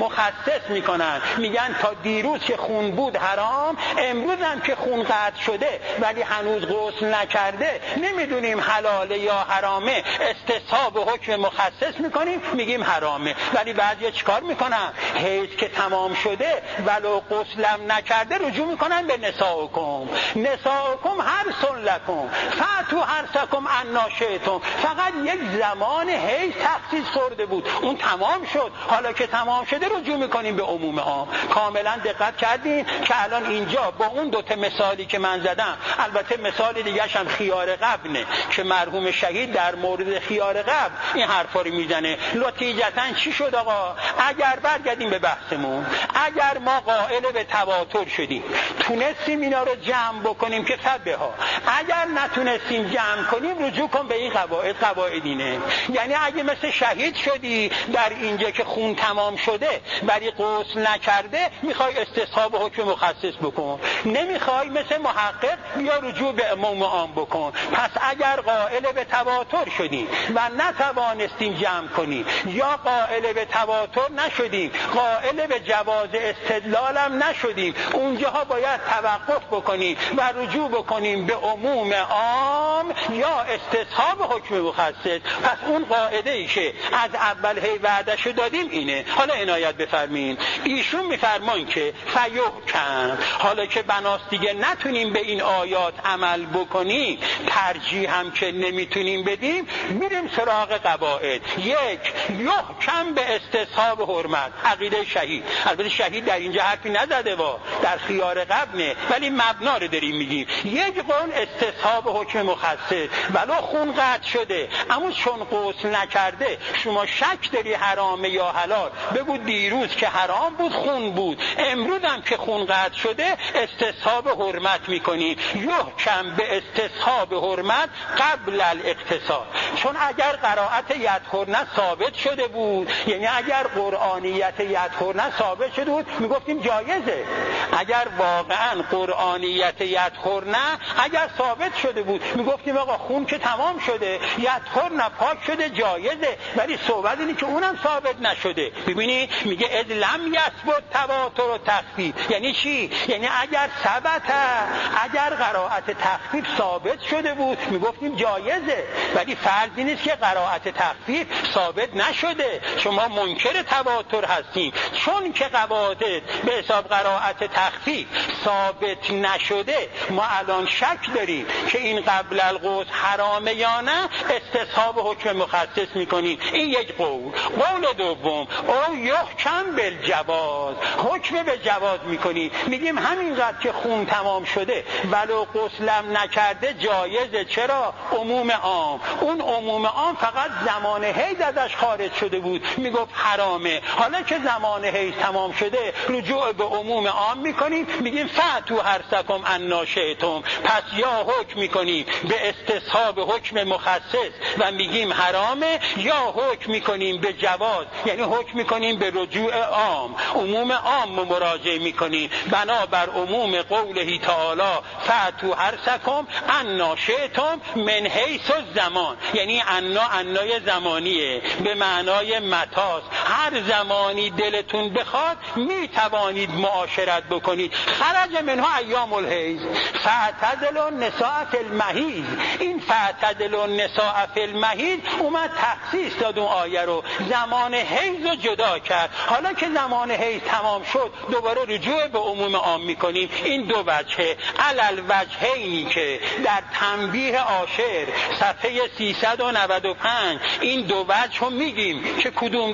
مخصص میکنن، میگن تا دیروز که خون بود حرام، امروز هم که خون قطع شده ولی هنوز غسل نکرده، نمیدونیم حلاله یا حرامه، استصحاب حکم مخصص میکنیم میگیم حرامه. ولی بعضیا چیکار میکنن؟ حیض که تمام شده ولو غسلم نکرده رجوع میکنن به نساءکم. نساءکم حرث لکم فأتوا حرثکم انا شئتم. فقط یک زمان حیض تخصیص خورده بود، اون تمام شد، حالا که تمام شده رجوع میکنیم به عموم عام. کاملا دقت کردین که الان اینجا با اون دوتا مثالی که من زدم، البته مثال دیگه هم خیار قبنه که مرحوم شهید در مورد خیار قبن این حرفا رو میزنه. نتیجتاً چی شد آقا؟ اگر برگردیم به بحثمون، اگر ما قائل به تواتر شدیم تونستیم اینا رو جمع بکنیم که فبه ها، اگر نتونستیم جمع کنیم رجوع کن به این قواعدینه. یعنی اگه مثل شهید شدی در اینجا که خون تمام شده ولی غسل نکرده، میخوای استصحاب حکم مخصص بکن، نمیخوای مثل محقق بیا رجوع به عموم عام بکن. پس اگر قائل به تواتر شدیم و نتوانستیم جمع کنیم، یا قائل به تواتر نشدیم، قائل به جواز استدلالم نشدیم، اونجاها باید توقف بکنیم و رجوع بکنیم به عموم عام یا استصحاب حکم مخصص. پس اون قاعده ای که از اول هی وعده‌شو دادیم اینه. حالا عنایت بفرمایید، ایشون میفرمان که فیحکم، حالا که بناس دیگه نتونیم به این آیات عمل بکنیم، ترجیح هم که نمیتونیم بدیم، میریم سراغ قواعد. یک، یحکم به استصحاب حرمت، عقیده شهید. البته شهید در اینجا حرفی نزده در خیار قبنه، ولی مبنا رو داریم میگیم. یک قول استصحاب حکم مخصص، ولو خون قطع شده اما چون غسل نکرده شما شک داری حرامه یا حلال، بگو دیروز که حرام بود خون بود، امروز هم که خون قطع شده استصحاب حرمت میکنی. یحکم به استصحاب حرمت قبل الاغتسال. چون اگر قرائت یدخرنه ثابت شده بود، یعنی اگر قرآنیت یدخرنه ثابت شده بود میگفتیم جایزه. اگر واقعا قرآنیت یدخرنه اگر ثابت شده بود میگفتیم آقا خون که تمام شده، یدخرنه پاک شده، جایزه. ولی صحبت اینه که اونم ثابت نشده. ببینی میگه اذ لم یثبت تواتر و تخفیف. یعنی چی؟ یعنی اگر ثبت، اگر قرائت تخفیف ثابت شده بود میگفتیم جایزه، ولی فرضی نیست که قرائت تخفیف ثابت نشده، شما منکر تواتر هستیم. چون که قواعد به حساب قرائت تخفیف ثابت نشده، ما الان شک داریم که این قبل الغسل حرامه یا نه، استصحاب حکم مخصص میکنیم. این یک قول. قول دوم، او یحکم بالجواز، حکم به جواز میکنیم، میگیم همینقدر که خون تمام شده ولو غسلم نکرده جایزه. چرا؟ عموم عام. اون عموم عام فقط زمان حیض ازش خارج شده بود میگفت حرامه، حالا که زمان حیض تمام شده رجوع به عموم عام میکنیم، میگیم فأتوا حرثکم انا شئتم. پس یا حکم میکنیم به استصحاب حکم مخصص و میگیم حرامه، یا حکم میکنیم به جواز، یعنی حکم میکنیم به رجوع عام، عموم عام مراجعه میکنیم بنابر عموم قوله تعالی فأتوا حرثکم انا شئتم من حیث الزمان. یعنی انای زمانیه به معنای متاست، هر زمانی دلتون بخواد میتوانید معاشرت بکنید. خرج منها ایام الحیض فاعتزلوا النساء فی المحیض. این فاعتزلوا النساء فی المحیض اومد تخصیص داد اون آیه رو، زمان حیض رو جدا کرد. حالا که زمان حیض تمام شد دوباره رجوع به عموم عام میکنیم. این دو وجهه. علل وجهینی که در تنبیه عاشر صفحه 395 این دو وجه رو میگیم که کدوم درسته.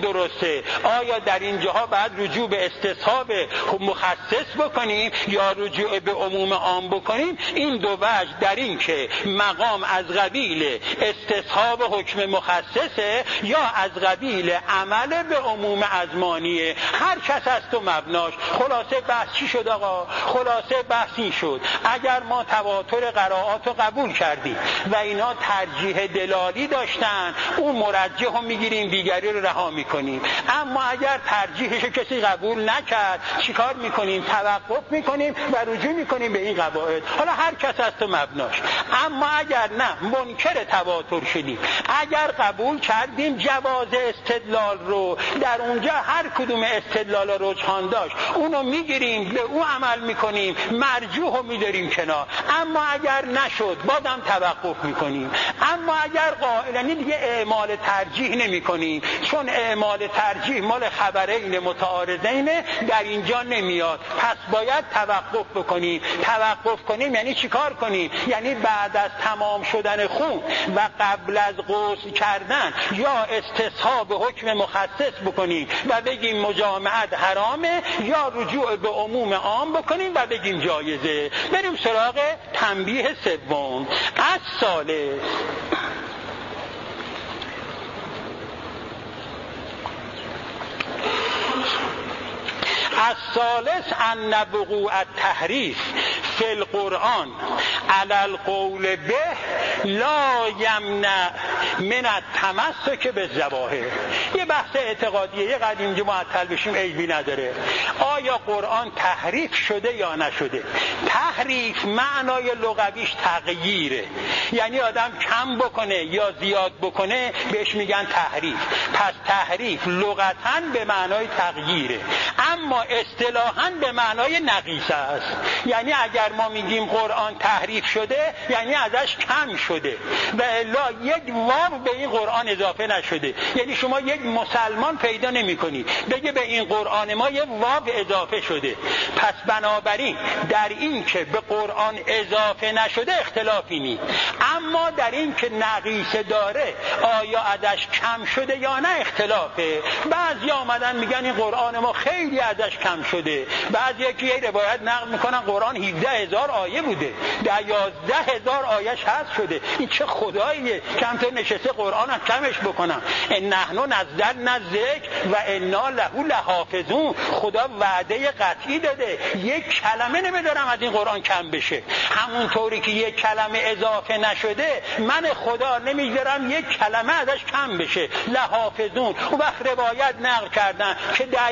درسته، آیا در این جاها باید رجوع به استصحاب مخصص بکنیم یا رجوع به عموم عام بکنیم؟ این دو وجه در این که مقام از قبیل استصحاب حکم مخصصه یا از قبیل عمل به عموم ازمانیه. هر کس است و مبناش. خلاصه بحث چی شد آقا؟ خلاصه بحث این شد اگر ما تواتر قرائات رو قبول کردیم و اینا ترجیح دلالی داشتن، اون مرجح رو میگیریم، دیگری رو رها میکنیم. اما اگر ترجیحش کسی قبول نکرد چیکار میکنیم؟ توقف میکنیم و رجوع میکنیم به این قواعد. حالا هر کس است و مبناش. اما اگر نه منکر تواتر شدیم، اگر قبول کردیم جواز استدلال رو، در اونجا هر کدوم استدلال رجحان داشت اونو میگیریم، به اون عمل میکنیم، مرجوح رو میداریم کنار. اما اگر نشد بازم توقف میکنیم. اما اگر قائلانی دیگه اعمال ترجیح نمیکنیم، چون اعمال ترجیح مال خبرین متعارضین در اینجا نمیاد، پس باید توقف بکنیم. توقف کنیم یعنی چیکار کنیم؟ یعنی بعد از تمام شدن خون و قبل از غسل کردن یا استصحاب حکم مخصص بکنیم و بگیم مجامعت حرامه، یا رجوع به عموم عام بکنیم و بگیم جایزه. بریم سراغ تنبیه سوم. از ثالث ان وقوع التحریف فی القرآن علی القول به لا یمنع من التمسک بالظواهر. یه بحث اعتقادیه، یه قدر اینجا معطل بشیم عیبی نداره. آیا قرآن تحریف شده یا نشده؟ تحریف معنای لغویش تغییره، یعنی آدم کم بکنه یا زیاد بکنه بهش میگن تحریف. پس تحریف لغتاً به معنای تغییره، اما اصطلاحاً به معنای نقیصه است. یعنی اگر ما میگیم قرآن تحریف شده یعنی ازش کم شده و الا یک واو به این قرآن اضافه نشده. یعنی شما یک مسلمان پیدا نمی کنی بگه به این قرآن ما یک واو اضافه شده. پس بنابراین در این که به قرآن اضافه نشده اختلافی نیست، اما در این که نقیصه داره آیا ازش کم شده یا نه اختلافه. بعضی آمدن میگن این قرآن ما خیلی ازش کم شده، بعضی که یه روایت نقل میکنن قرآن 17,000 آیه بوده، در 11,000 آیهش حذف شده. این چه خداییه کم تا نشسته قرآن هم کمش بکنم؟ ان نحن نزلنا الذکر و انا له لحافظون. خدا وعده قطعی داده، یک کلمه نمیذارم از این قرآن کم بشه. همونطوری که یک کلمه اضافه نشده من خدا نمیذارم یک کلمه ازش کم بشه. لحافظون. و وقت روایت نقل کردن که در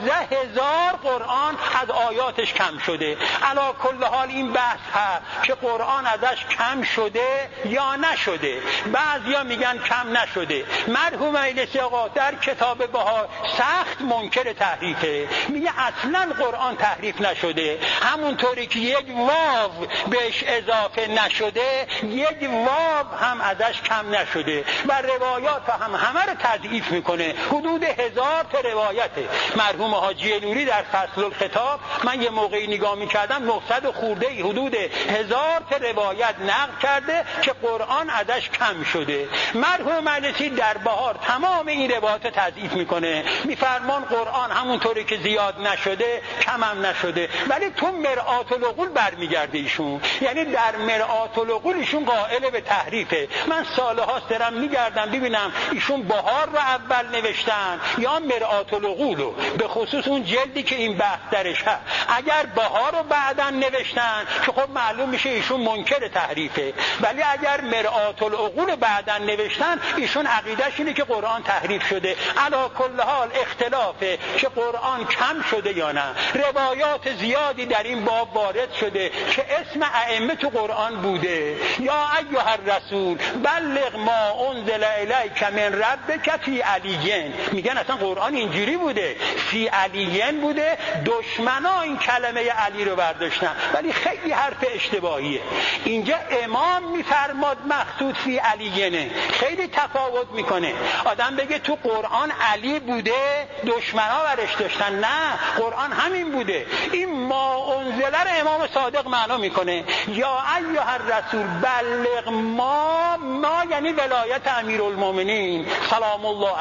11,000 قرآن از آیاتش کم شده. علا کل حال این بحث هست که قرآن ازش کم شده یا نشده. بعضیا میگن کم نشده. مرحوم مجلسی آقا در کتاب بها سخت منکر تحریفه، میگه اصلا قرآن تحریف نشده، همونطوری که یک واو بهش اضافه نشده یک واو هم ازش کم نشده و روایات هم همه رو تضعیف میکنه. حدود 1000 تا روایته. مرحوم حاجی نوری در فصل الخطاب من یه موقعی نگاه میکردم 900 خورده حدود 1000 تا روایت نقل کرده که قرآن ازش کم شده. مرحوم مجلسی در بهار تمام این روایات تضعیف میکنه، میفرمان قرآن همونطوری که زیاد نشده کم هم نشده. ولی تو مرآت العقول برمیگرده ایشون، یعنی در مرآت العقول ایشون قائل به تحریفه. من سالهاست دارم میگردم ببینم ایشون بهار رو اول نوشتن یا مرآت العقول رو، به خصوص اون جلدی که این بحث درش هست. اگر بهار رو بعداً نوشتن که خب معلوم میشه ایشون منکر تحریفه، ولی اگر مرآت العقول بعداً نوشتن ایشون عقیدهش اینه که قرآن تحریف شده. علا کل حال اختلافه که قرآن کم شده یا نه. روایات زیادی در این باب وارد شده که اسم ائمه تو قرآن بوده. یا ایها الرسول بلغ ما انزل الیک من ربک فی علیین. میگن اصلا قرآن اینجوری بوده، فی علیین بوده. دشمنا این کلمه علی رو برداشتن، ولی خیلی حرف اشتباهیه. اینجا امام میفرماد مقصود فی علیینه، خیلی تفاوت میکنه. آدم بگه تو قرآن علی بوده دشمنا برش داشتن، نه قرآن همین بوده. این ما انزل رو امام صادق معنا میکنه یا ایها الرسول بلغ ما یعنی ولایت امیرالمومنین سلام الله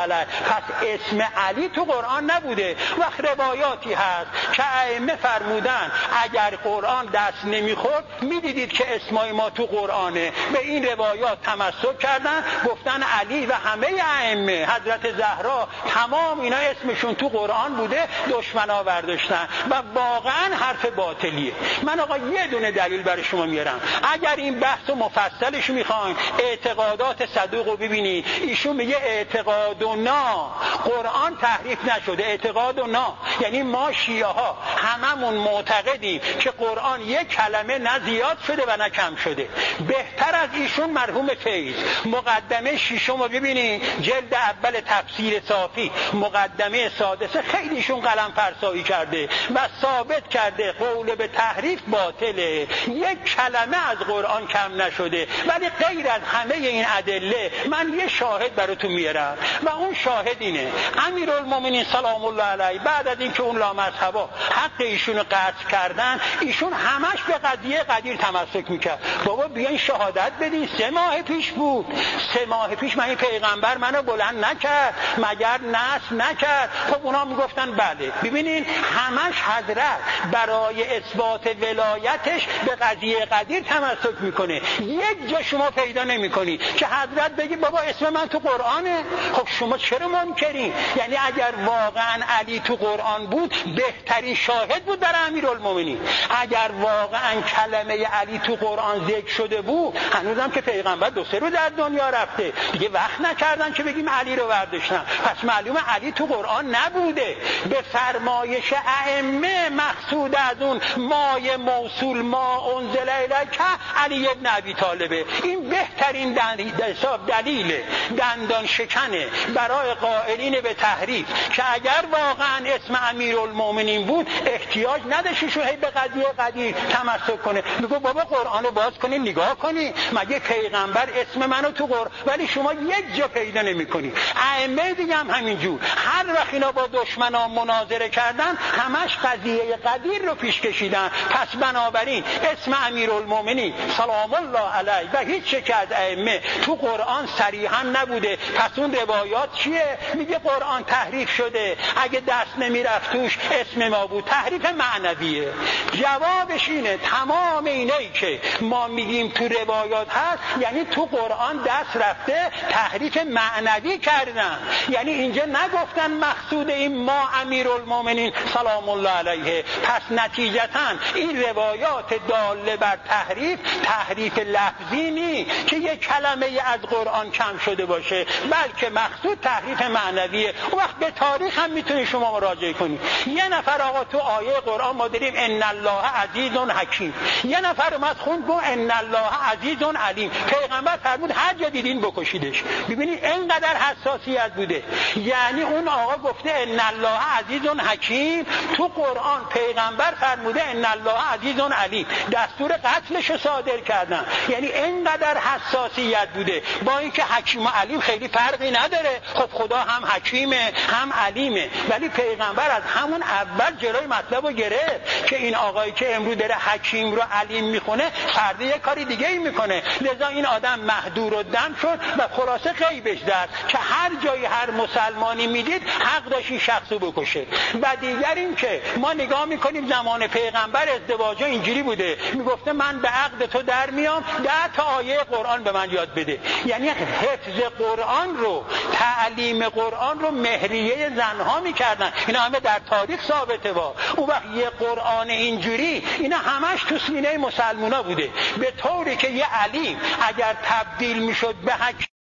علیه. پس اسم علی تو قرآن نبوده. وقت روایاتی هست که ائمه فرمودن اگر قرآن دست نمیخورد میدیدید که اسمای ما تو قرآنه. به این روایات تمسک کردن، گفتن علی و همه ائمه، حضرت زهرا، تمام اینا اسمشون تو قرآن بوده، دشمنا برداشتن و واقعا حرف باطلیه. من آقا یه دونه دلیل برای شما میارم. اگر این بحث مفصلش میخواین، اعتقادات صدوق رو ببینید، ایشون میگه اعتقادنا، قرآن تحریف نشده، اعتقادنا یعنی ما شیعه ها هممون معتقدیم که قرآن یک کلمه نه زیاد شده و نه کم شده. بهتر از ایشون مرحوم فیض مقدمه ششم رو ببینید، جلد اول تفسیر صافی مقدمه سادسه، خیلی ایشون قلم فرسایی کرده و ثابت کرده قول به تحریف باطله، یک کلمه از قرآن کم نشده. ولی غیر از همه این ادله من یه شاهد براتون میارم و اون شاهد اینه: امیرالمومنین سلام الله علیه بعد از اینکه اون لامذهبا حق ایشونو قطع کردن، ایشون همش به قضیه قدیر تمسک میکرد. بابا بیاین شهادت بدین 3 ماه پیش بود، 3 ماه پیش من این پیغمبر منو بلند نکرد مگر نصب نکرد؟ خب اونا میگفتن بله. ببینین همش حضرت برای اثبات ولایتش به قضیه قدیر تمسک میکنه. یک جا شما پیدا نمیکنی که حضرت بگی بابا اسم من تو قرآنه. خب شما چرا منکرین؟ یعنی اگر واقعا علی تو قرآن بود بهترین شاهد بود در امیرالمومنین. اگر واقعا کلمه علی تو قرآن ذکر شده بود، هنوزم که پیغمبر 2-3 روز در دنیا رفته، دیگه وقت نکردن که بگیم علی رو برداشتن. پس معلومه علی تو قرآن نبوده. به فرمایش ائمه مقصود از اون مای موصول ما انزل الیک علی ابن ابی طالبه. این بهترین دلیل دندان شکنه برای قائلین به تحریف که اگر واقعا اسم امیرالمومنین بود احتیاج نداشت شو به قضیه قدیر تمسک کنه. میگه بابا قرآن رو باز کنین نگاه کنین، مگه پیغمبر اسم منو تو قرآن؟ ولی شما یک جا پیدا نمی‌کنی. ائمه دیگه هم همینجور، هر وقت اینا با دشمنان مناظره کردن همش قضیه قدیر رو پیش کشیدن. پس بنابراین اسم امیرالمومنین سلام الله علیه و هیچ یک از ائمه تو قرآن صریحا نبوده. پس اون روایات چیه؟ میگه قرآن تحریف شده، اگه دست نمیرفت توش اسم ما بود، تحریف معنویه. جوابش اینه تمام اینایی که ما میگیم تو روایات هست یعنی تو قرآن دست رفته تحریف معنوی کردن. یعنی اینجا نگفتن مقصود این ما امیرالمومنین سلام الله علیه. پس نتیجتا این روایات داله بر تحریف لفظی نی که یک کلمه از قرآن کم شده باشه، بلکه مقصود تحریف معنویه. اون وقت به تاریخ هم میتونی شما مراجعه کنی. یه نفر آقا تو آیه قرآن ما داریم ان الله عزیز حکیم، یه نفر اومد خوند گفت ان الله عزیز علیم. پیغمبر فرمود هر جا دیدین بکشیدش. ببینید اینقدر حساسیت بوده. یعنی اون آقا گفته ان الله عزیز حکیم، تو قرآن پیغمبر فرموده ان الله عزیز علیم، دستور قتلش صادر کردن. یعنی اینقدر حساسیت بوده. با اینکه حکیم و علیم خیلی فرقی نداره، خب خدا هم حکیمه هم علیمه، ولی پیغمبر از همون اول جلوی مطلب رو گرفت که این آقایی که امروز داره حکیم رو علیم میخونه فردا یه کاری دیگه ای میکنه. لذا این آدم مهدورالدم شد و خلاصه غیبش زد که هر جایی هر مسلمانی میدید حق داشت این شخصو بکشه. و دیگر این که ما نگاه میکنیم زمان پیغمبر ازدواج اینجوری بوده، میگفته من به عقد تو در میام 10 تا آیه قرآن به من یاد بده. یعنی حفظ قرآن رو، تعلیم قرآن رو مهریه زنها میکردن. اینا همه در تاریخ ثابته. اون وقت یه قرآن اینجوری اینا همش تو سینه مسلمونا بوده، به طوری که یه علیم اگر تبدیل میشد به حکیم